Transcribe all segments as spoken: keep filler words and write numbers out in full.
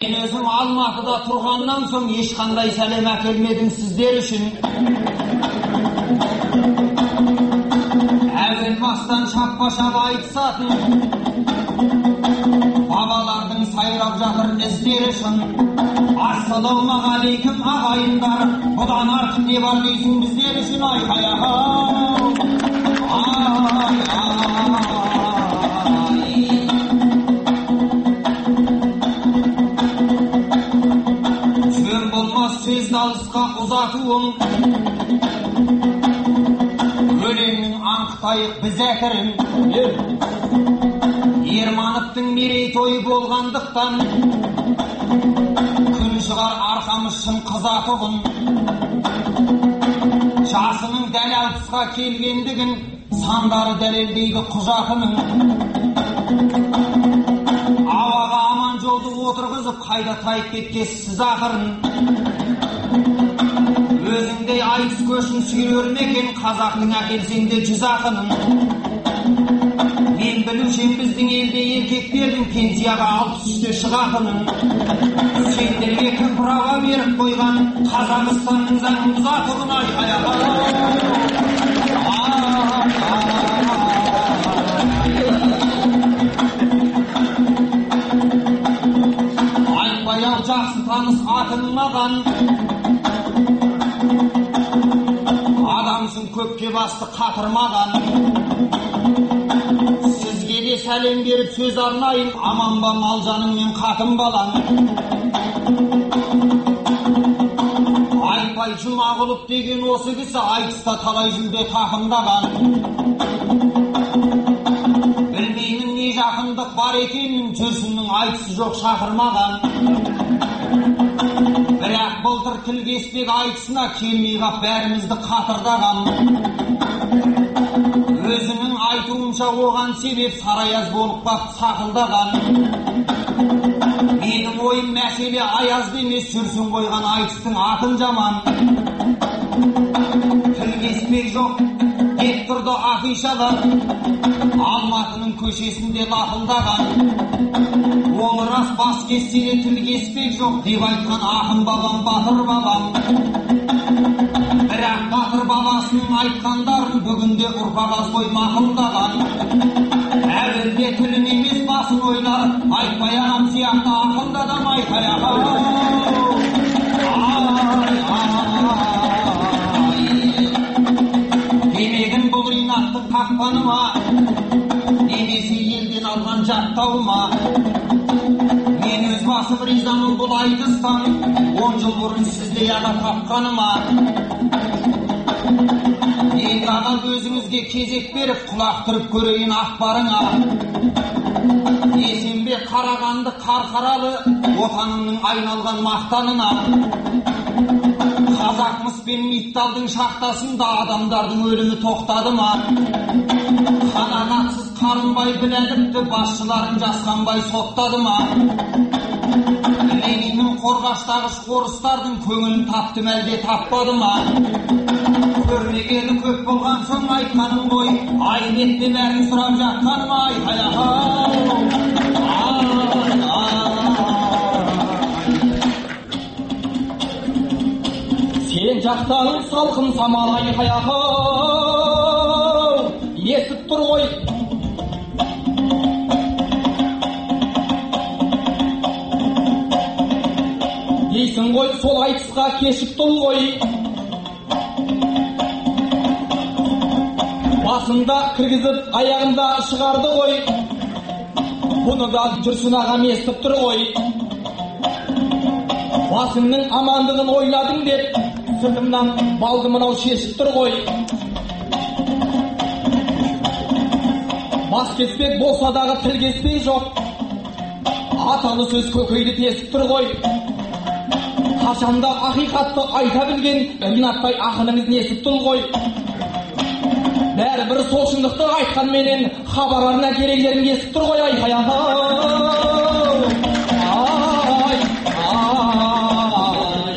Мен өзім Алматыда тұрғаннан соң ешқандай сәлем әкелмедім сіздер үшін. Әуел бастан шаппа-шап айтысатын бабалардың сайрап жатыр іздері шын. Ассалаумағалейкум ағайындар, бұдан артық не бар дейсің біздер үшін? Айқай ағау, ай, ай. Жөн болмас сөзді алысқа ұзатуың, өлеңнің аңқытайық біз әкірін. Ермановтың мерейтойы болғандықтан күн шығар арқамыз шын қызатуғын. Жасының дәл алпысқа келгендігін сандары дәлелдейді құжатының. Ауаға аман жолды отырғызып қайда тайып кеткесіз ақырын. Өзіңдей айтыс көшін сүйрер мекен қазақтың әкелсеңде жүз ақынын. Мен білушем біздің елде еркектердің пенсияға алпыс үште шығатынын. Сендерге кім права беріп қойған Қазақстанның заңын бұзатұғын? Айқай ағай. Айтпай ақ жақсы таныс атың маған. Адамсың көпке басты қатырмаған. Сәлем беріп сөз арнайын, аман ба мал жаның мен қатын балаң. Айтпай Жұмағұлов деген осы кісі айтыста талай жүлде тақымдаған. Білмеймін не жақындық бар екенін, жүрсіннің айтысы жоқ шақырмаған. Бірақ былтыр Тілгесбек айтысына келмей қап бәрімізді қатырдаған. Өзінің айтуынша оған себеп Сараяз болып қап сақылдаған. Менің ойым мәселе аязды емес, жүрсін қойған айтыстың атын жаман. Тілгесбек жоқ деп тұрды афишалар, Алматының көшесінде лапылдаған. Оны рас бас кессе де Тілгесбек жоқ деп айтқан ақын бабам, батыр бабам. Бірақ батыр бабасының айтқандарын бүгінде ұрпақ аз қой мақұлдаған. Әуелде тілін емес басын ойлар, айтпай ағам сияқты ақылды адам. Айқай ағау, ай, ай. Демегін бұл инаттың қақпаны ма, немесе елден алған жаттау ма? Мен өз басым ризамын бұл айтыстан, он жыл бұрын сіздей аға тапқаныма. Енді аға өзіңізге кезек беріп құлақ тұрып көрейін ақбарыңа. Есенбе Қарағанды қарқаралы отанының айналған мақтанына. Қазақмыс пен Митталдың шахтасында адамдардың өлімі тоқтады ма? Қанағатсыз Қарынбай біләдіпті басшыларын жасқанбай соттады ма? Лениннің қорғаштағыш орыстардың көңілін тапты мәлде таппады ма? Көрмегені көп болған соң айтқаным ғой, ай бетте бәрін сұрап жатқаным. Айқай ағау, ай, ай. Сен жақтан салқын самал айқай ағау, естіп тұр ғой. Дейсің ғой сол айтысқа кешіп тұл ғой. Басында кіргізіп аяғында шығарды ғой. Бұны да жүрсін ағам естіп тұр ғой. Басыңның амандығын ойладың деп сыртымнан балды мынау шешіп тұр ғой. Бас кеспек болса дағы тіл кеспек жоқ. Аталы сөз көкейді тесіп тұр ғой. Қашанда ақиқатты айта білген ринаттай ақыныңыз несіп тұр ғой. Бәрі бір сол шындықты айтқанменен хабарларына керегілерін кесіп тұр ғой. Айқай ағау, ай, ай.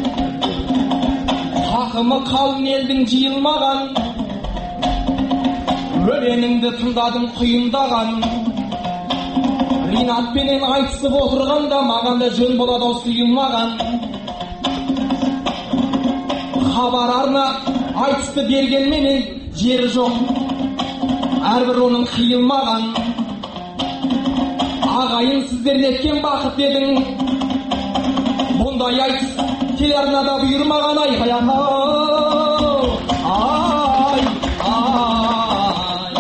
Тақымы қалың елдің жиылмаған, өлеңіңді тыңдадым құйындаған. Ринатпенен айтысып отырғанда маған да жөн болады ау сүйілмаған. Хабар арна айтысты бергенменен жері жоқ, әрбір оның қиылмаған. Ағайын сіздер неткен бақыт едің, бұндай айтыс телеарнада бұйырмаған. Ай ай ай ай.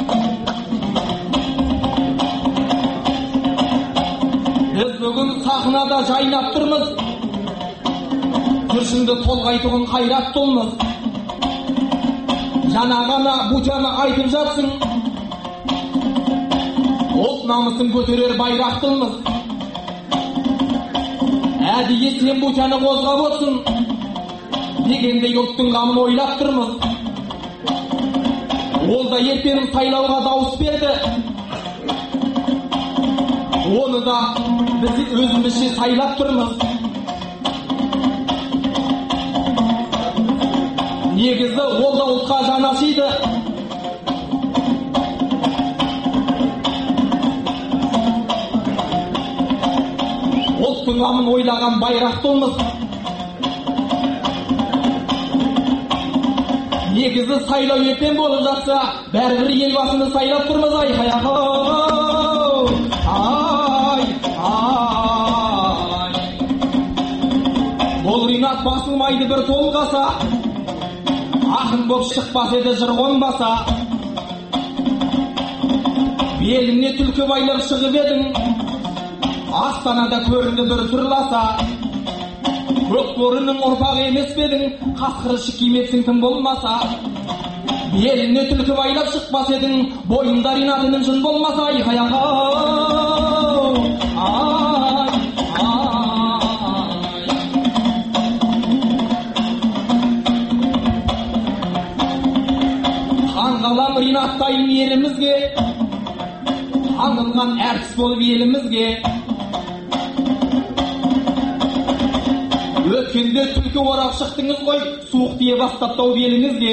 Біз бүгін сахнада жайнап тұрмыз, күршімді толғайтұғын қайрат толмыз. Жаңа ғана Бучаны айтып жатсың, ұлт намысын көтерер байрақтымыз. Әдейі сен Бучаны қозғап отсын дегендей ұлттың қамын ойлап тұрмыз. Ол да ертең сайлауға дауыс берді, оны да біз өзімізше сайлап тұрмыз. Негізі ол да ұлтқа жанашиды. Ұлттың қамын ойлаған байрақтымыз. Негізі сайлау ертең болып жатса, бәрібір елбасыны сайлап тұрмыз. Ай ай ай ай. Бұл Ринат басылмайды бір толғаса, ақын боп шықпас еді жыр қонбаса. Беліне түлкі байлап шығып едің, Астанада көрінді бір тұрласа. Көкбөрінің ұрпағы емес бедің, қасқыры шыққимексің тым болмаса. Беліне түлкі байлап шықпас едің, бойында Ринатының жын болмаса. Ай ай ай ай. Қалам Ринаттайын елімізге, танылған әртіс болып елімізге. Өткенде түлкі орап шықтыңыз ғой, суық тие бастаптау беліңізге.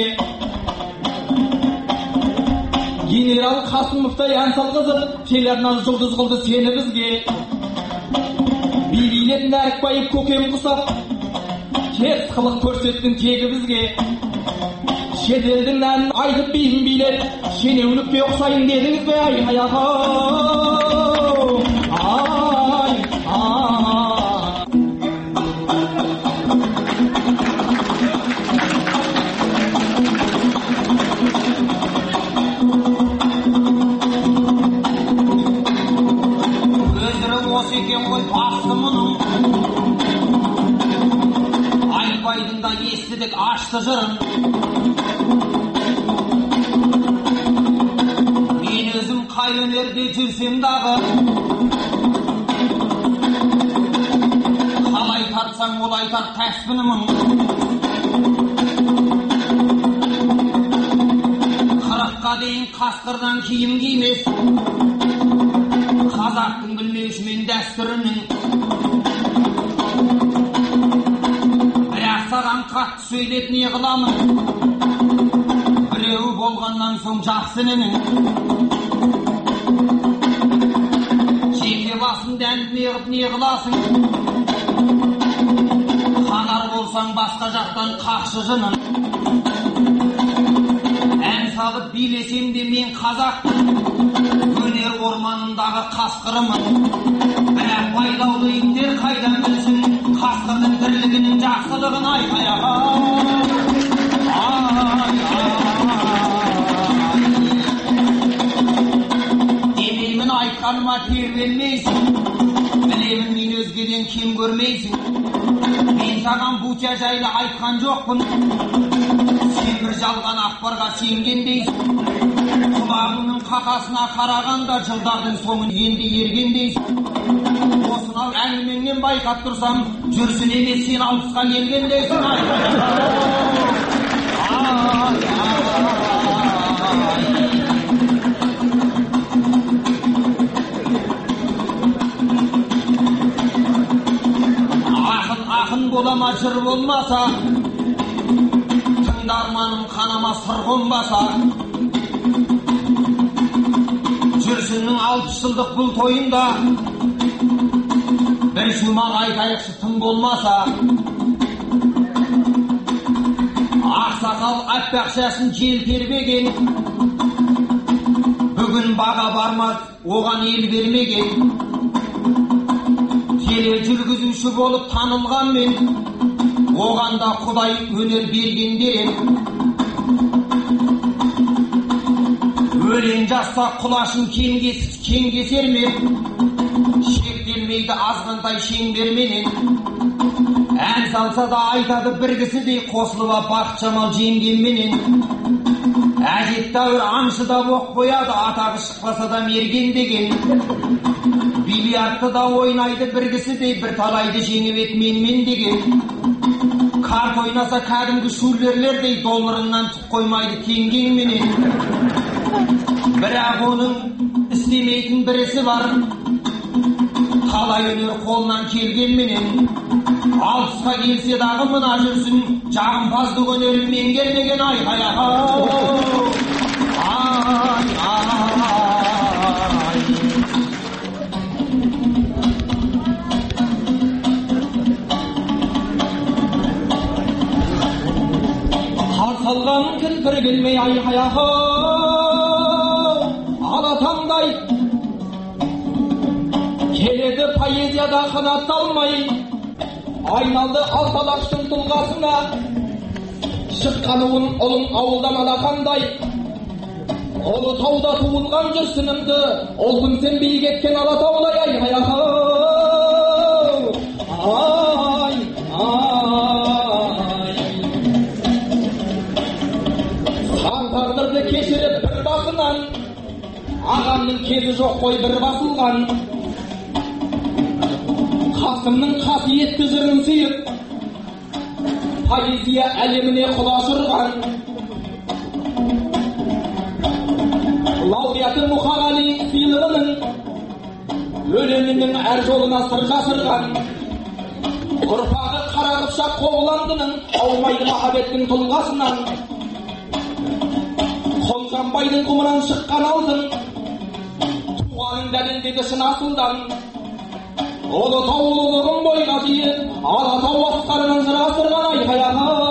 Генерал Қасымовтай ән салғызып, телеарнаны жұлдыз қылды сені бізге. Билет нәрікбайып көкем құсап, теріс қылық көрсеттің тегі бізге. Шетелдің әнін айтып бейін билет, шенеунікке ұқсайын дедіңіз бе? Ай ай ай ай. Өздері осы екен ғой басы мұның, айтпайдың да естідік ашты жырын. Қай өнерде жүрсем дағы, қалай тартсаң олай тарт тәспінімін. Қырыққа дейін қасқырдан киім кимес, қазақтың білмеушімен дәстүрінің. Бірақ саған қатты сөйлет не қыламын, біреу болғаннан соң жақсынының. Басын дәніп неғып не қыласың, қанар болсаң басқа жақтан қақшы жынын. Ән салып билесем де мен қазақтың, өнер орманындағы қасқырымын. Бірақ байлаулы иттер қайдан білсін, қасқырдың тірлігінің жақсылығын. Ай ай ай айтқаныма тербелмейсің, білемін мен өзгеден кем көрмейсің. Мен саған Буча жайлы айтқан жоқпын, сен бір жалған ақпарға сенгендейсің. Құлағыңның қақасына қарағанда жылдардың соңын енді ергендейсің. Осынау әңгімеңнен байқап тұрсам, жүрсін емес сен алпысқа келгендейсің. Ай болама жыр болмаса, тыңдарманым қанама сыр қонбаса, жүрсіннің алпыс жылдық бұл тойында бір шумақ айтайықшы тым болмаса. Ақсақал аппақ шашын жел тербеген, бүгін баға бармас оған ел бермеген. Теле жүргізуші болып танылғанмен, оған да Құдай өнер бергендер. Өлең жаста құлашын кең кесер ме, шектелмейді азғантай шеңберменен. Ән салса да айтады бір кісідей, қосылыба Бақытжамал жеңгенменен. Әжеттәуір аңшыда оқ қояды, атағы шықпаса да мерген деген. Бильярдты да ойнайды бір кісідей, бір талайды жеңіп ет менмен деген. Карт ойнаса кәдімгі шулерлердей, долларынан түк қоймайды теңгеңменен. Бірақ оның істемейтін бірісі бар, талай өнер қолынан келгенменен. Алпысқа келсе дағы мына жүрсін, жағымпаздық өнерін меңгермеген. Ай, ай, ай, ай, ай. Қалған кірпір келмей, ай, ай, ай, алатаңдай келеді поэзияда қанатталмай. Айналды алталақтың тұлғасына, шыққаны ұлың ауылдан алақандай. Ұлытауда туылған жүрсінімді, олдың сен биік еткен Алатаулай. Ай, ай, ай, ай. Хан тағдырды кешіріп бір басынан, ағамның кезі жоқ қой бір басылған. Қасымның қасиетті жырын сүйіп, поэзия әлеміне құлаш ұрған. Лауреаты Мұқағали сыйлығының өлеңінің әр жолына сырға сырған. Ұрпағы қара қыпшақ қоғыландының аумайды махаббеттің тұлғасынан. Қолжанбайдың құмынан шыққан алтын, туғанын дәлелдеді шын асылдан. Ұлытау ұлылығын бойға дейін, Алатау асқарынан жыр асырған. Ай, ай,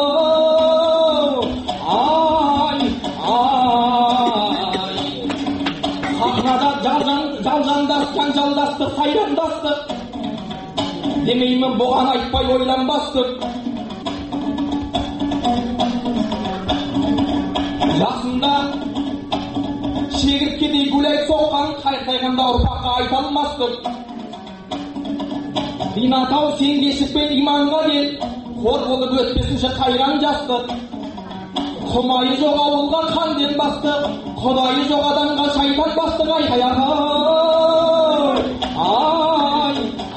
ай, ай. Сахнада жалжандасқан жалдастық, сайрандастық. Демеймін бұған айтпай ойланбастық. Жасында шегірткедей гүлай соққан, қайыртайғанда ұрпаққа айталмастық. Динатау сен кешікпен иманға кел, қор болып өтпесінші қайран жастық. Құмайы жоқ ауылға қанден бастық, құдайы жоқ адамға шайтан бастық. Ай, ай, ай,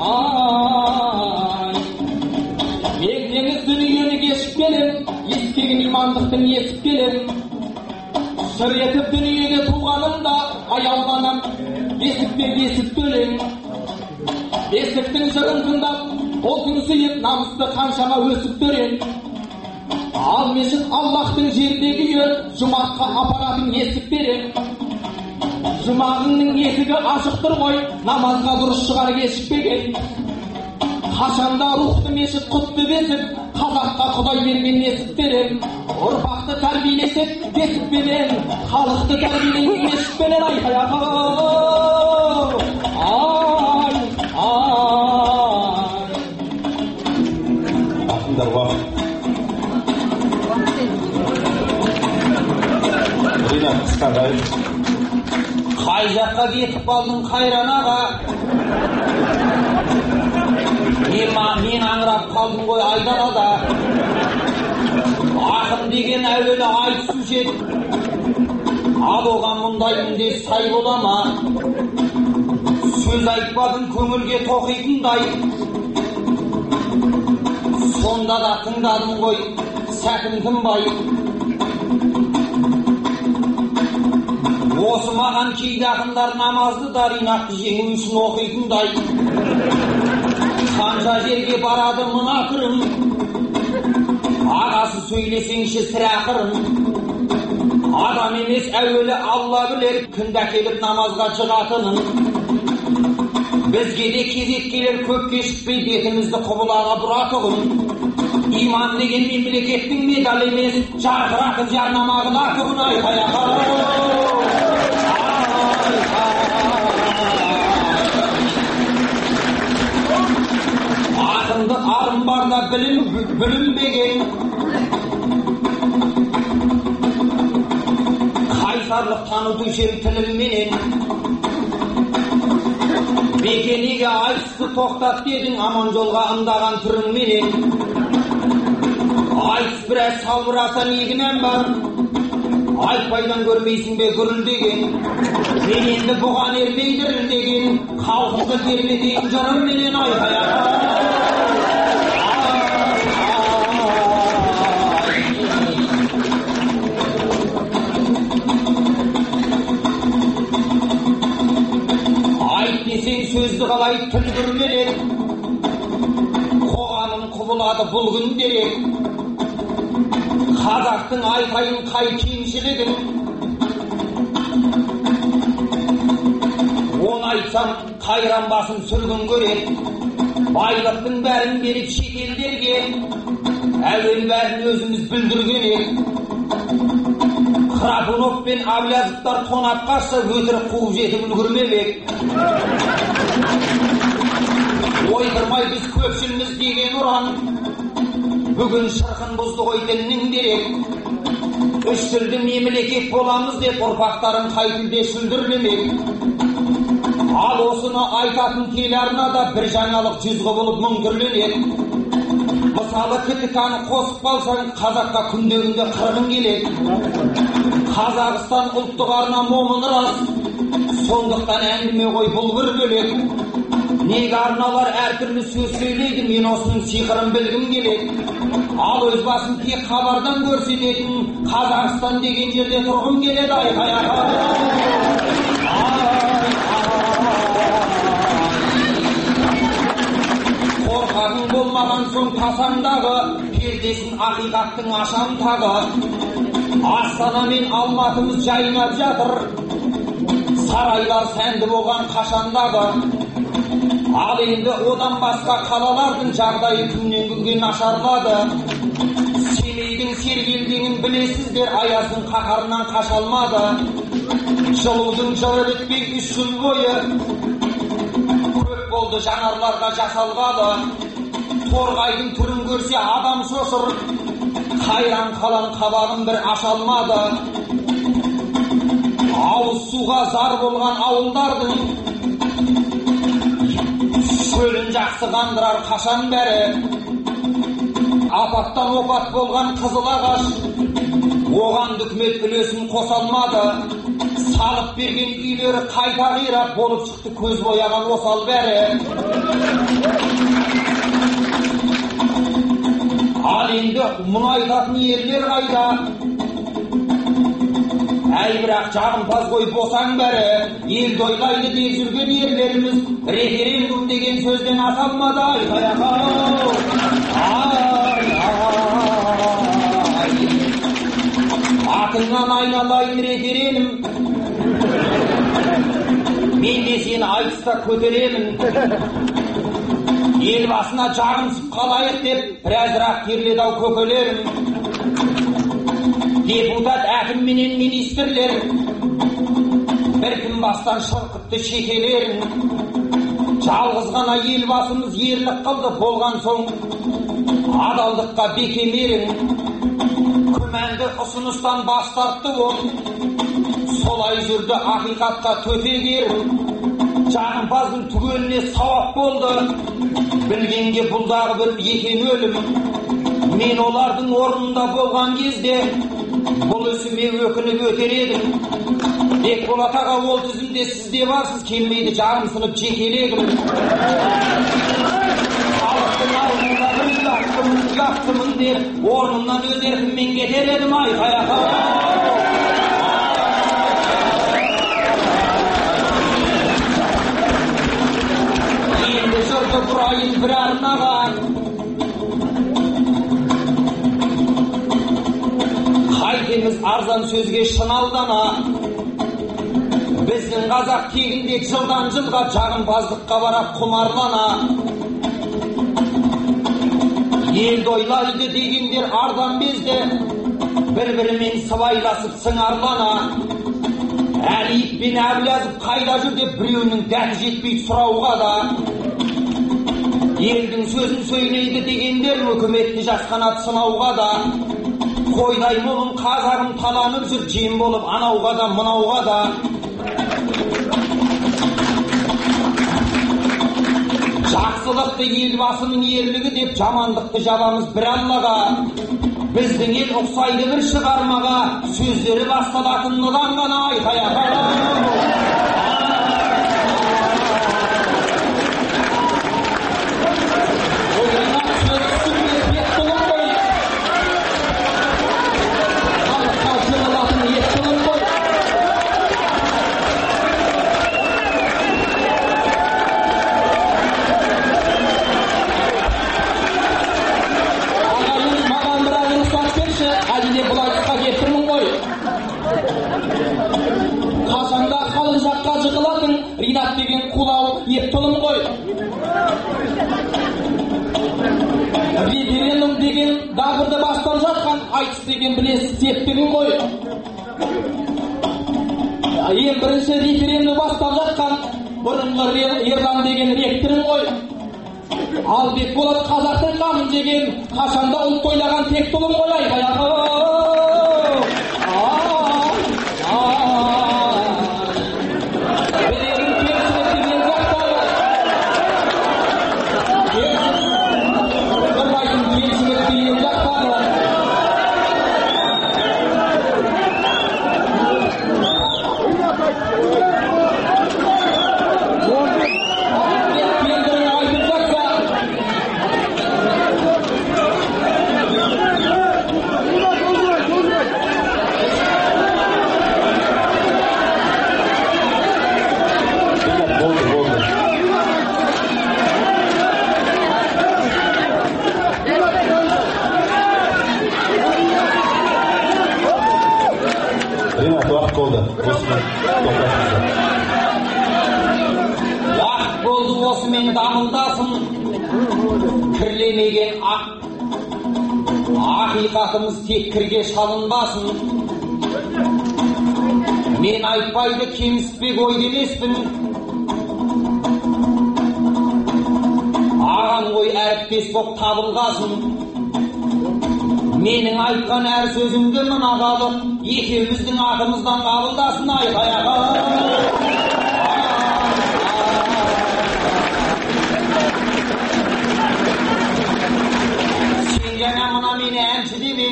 ай. Ертеңіз дүниені кешіп келем, ескегін имандықтың есіп келем. Шыр етіп дүниеге туғанымда, аяуланам, есікпен есіп төлем. Есіктің жырын тыңдап, болсын сүйіп, намысты қаншама өсіп төрен. Ал мешіт Аллахтың жердегі үйі, жұмаққа апаратын есік берем. Жұмағыңның есігі ашықтыр ғой, намазға дұрыс шығар кешікпеген. Қашанда рухты мешіт құтты бесіп, қазаққа Құдай берген есік берем. Ұрпақты тәрбиелесек бесікпенен, халықты тәрбиелесек мешітпенен. Ай, ай, ай, ай. Ақындар уақыт. Ринат қысқандай. Қай жаққа кетіп қалдың Қайран аға? Мен аңырап қалдым ғой айдарада. Ақын деген әуелі айтысушы еді, ал оған мұндаймын де сай бола ма? Сөз айтпадың көңілге тоқитындай, сонда да тыңдадым ғой сәтім тынбай. Осы маған кейде ақындар намазды да Ринатты жеңу үшін оқитындай. Қанша жерге барады мына түрім, ағасы сөйлесеңші сірә ақырын. Адам емес, әуелі Алла білер күнде келіп намазға жығатынын. Бізге де кезек келер, көп кешікпей бетімізді құбылаға бұратығын. Иман деген мемлекеттің медалі емес, жарқыратып жарнамағын атығын. Айқай ағай, ақындық арым барда білім білінбеген, қайсарлық тануды жер тілімменен. Бекенеге айтысты тоқтат дедің, аман жолға ымдаған түріңменен. Айтыс біраз салбыраса негінен бар, айтпайдан көрмейсің бе гүрілдеген. Мен енді бұған ермей дірілдеген, халқымды тербетейін жырымменен. Айқай ағай, сөзді қалай тіл күрмелек, қоғамым құбылады бұл күндерек. Қазақтың айтайын қай кемшілігін, оны айтсам қайран басым сүргін көрек. Байлықтың бәрін беріп шетелдерге, әуел бәрін өзіміз білдіргенек. Храпунов пен Әблязовтар тонап қашса, өтірік қуып жетіп үлгірмемек. Ойдырмай біз көпшілміз деген ұран, бүгін шырқын бұзды ғой діннің дерек. Үш тілді мемлекет боламыз деп ұрпақтарын қай тілде сүлдірмемек. Ал осыны айтатын телеарнада бір жаңалық жүз құбылып мың түрленеді. Мысалы ктк-ны қосып қалсаң, қазаққа күнде-күнде қырғын келеді. Қазақстан ұлттық арна момын рас, сондықтан әңгіме ғой бұл бір бөлек. Неге арналар әртүрлі сөз сөйлейді, мен осының сиқырын білгім келеді. Ал өз басын тек хабардан көрсететін Қазақстан деген жерде тұрғым келеді. Айқай ағай, қорқағың болмаған соң тасаңдағы, пердесін ақиқаттың ашам тағы. Астана мен Алматымыз жайнап жатыр, сарайлар сәнді болған қашандағы. Ал енді одан басқа қалалардың жағдайы күннен күнге нашарлады. Семейдің сергелдеңін білесіздер, Аяздың қаһарынан қаша алмады. Жылудың жылы бітпей үш жыл бойы көп болды жанарларға жасалғалы. Торғайдың түрін көрсе адам шошыр, қайран қалан қабағын бір аша алмады. Ауыз суға зар болған ауылдардың көлін жақсы қандырар қашан бәрі. Апаттан опат болған қызыл ағаш, оған үкімет үлесін қоса алмады. Салып берген үйлері қайта қирап болып шықты, көз бояған осал бәрі. Ал енді мұнайтатын ерлер қайда? Әй бірақ жағымпаз ғой босаң бәрі. Елді ойлайды деп жүрген ерлеріміз референдум деген сөзден аса алмады. Айқай ағай, атыңнан айналайын референдум, мен де сені айтыста көтеремін. Елбасына жағымсып қалайық деп біразырақ керледі-ау көкелерім. Депутат, әкім менен министрлер бір күн бастан шырқытты шекелерін. Жалғыз ғана елбасымыз ерлік қылды, болған соң адалдыққа бекемерін. Күмәнді ұсыныстан бас тартты ол, солай жүрді ақиқатқа төтегерін. Жағымпаздың түгеліне сауап болды, білгенге бұлдағы бір екен өлім. Мен олардың орнында болған кезде бұл ісіме өкініп өтер едім. Бекболат аға, ол тізімде сізде барсыз, келмейді жарымсынып жекелегім. Халықтың алдында бір ұяттымын, ұяттымын деп орнымнан өз еркіммен кетер едім. Айқай ағай, енді жұрты бұрайын бір арнаға, қайтем еліміз арзан сөзге шын алдана. Біздің қазақ тегінде жылдан жылға жағымпаздыққа барап құмарлана. Елді ойлайды дегендер ардан безді, бір-бірімен сыбайласып сыңарлана. Әлиев пен Әблязов қайда жүр деп біреуінің дәті жетпей сұрауға да. Елдің сөзін сөйлейді дегендер үкіметті жасқанат сынауға да. Қойдай молын қазағым таланып жүр жем болып анауға да мынауға да. Жақсылықты елбасының ерлігі деп жамандықты жабамыз бір Аллаға. Біздің ел ұқсайды бір шығармаға, сөздері басталатын ныдан ғана айқаяға. Қашанда қалың жаққа жығылатын Ринат деген қулау ептілім ғой. Референдум деген дабырды бастан жатқан айтыс деген білесіз септігін ғой. Ең бірінші референдум бастан жатқан бұрынғы Ерлан деген ректорың ғой. Ал Бекболат қазақтың қамын жеген қашанда ұлт ойлаған тек тұлым ғой. Айқаяғы Уақыт болды осымен дамылдасын, кірлемеген ақ ақиқатымыз тек кірге шалынбасын. Мен айтпайды кеміспек ой демеспін, ағам ғой әріптес боп табылғасын. Менің айтқан әр сөзімді мына қалып, екеуміздің атымыздан қабылдасын. Айқаяға сен жаңа мына мені әнші демең,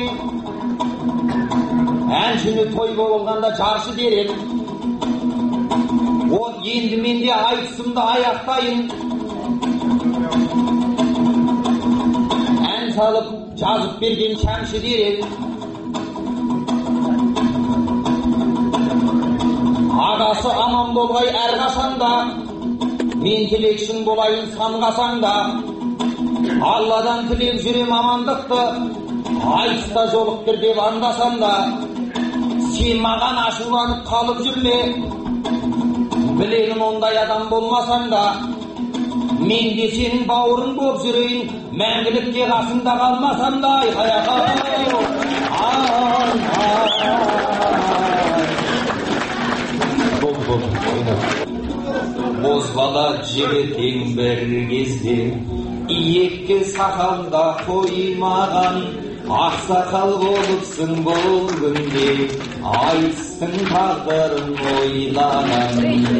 әншіні той болғанда жаршы дерем. Ол енді менде айтысымды аяқтайын, ән салып жазып берген шәмші дерем. Ағасы аман болғай әрқашанда, мен тілекшің болайын самғасаңда. Алладан тілеп жүрем амандықты, айтыста жолықтыр деп андасамда. Сен маған ашуланып қалып жүрме, білемін ондай адам болмасаңда. Мен де сенің бауырың боп жүрейін, мәңгілікке қасында қалмасамда. Айқаяға бозбала жігітең бір кезде, иекке сақалда қоймаған, ақсақал болыпсың бұл күнде, айтыстың тағдырын ойлаған.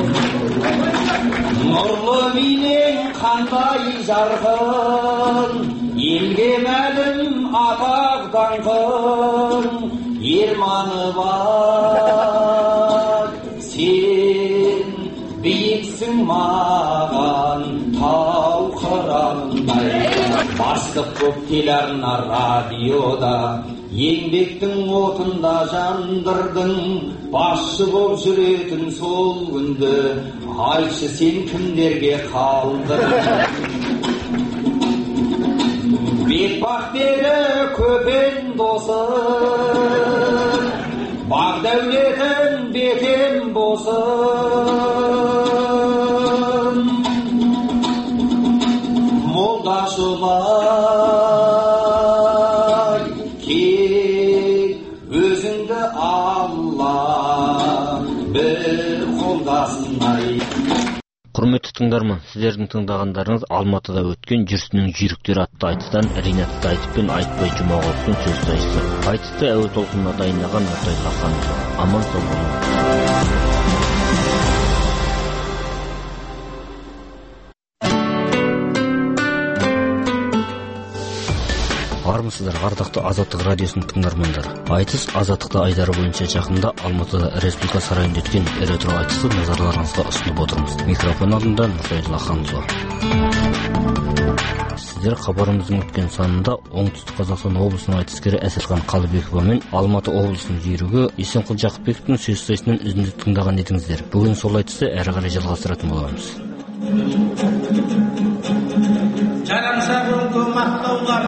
Нұрлы бейнең қандай жарқын, елге мәлім атақ даңқын, ерманы бар сен биіксің маған тау қырандай. Бастық боп телеарна радиода, еңбектің отында жандырдың, басшы боп жүретін сол күнді, айтшы сен кімдерге қалдырдың? Бетпақ деді көпен досы, Kek özünde Allah bir қолдасын ай. Құрметті тыңдарман, сіздердің тыңдағандарыңыз Алматыда өткен жүрсіннің жүйріктері атты айтыстан Ринат Тайтов пен Айтбай Жұмағұловтың сөз сайысы. Айтысты әуе толқынына дайындаған Нұртай Лақанов. Аман сау болыңыздар. Армысыздар, ардақты Азаттық радиосының тыңдармандары. Айтыс Азаттықта айдары бойынша жақында Алматыда Республика сарайында өткен ретро айтысты назарларыңызға ұсынып отырмыз. Микрофон алдында Нұртай Лақанов. Сіздер хабарымыздың өткен санында Оңтүстік Қазақстан облысының айтыскері Әселхан Қалыбекова мен Алматы облысының жүйрігі Есенқұл Жақыпбековтің сөз сайысынан үзінді тыңдаған едіңіздер. Бүгін сол айтысты әрі қарай жалғастыратын боламыз. Жарамса болды мақтау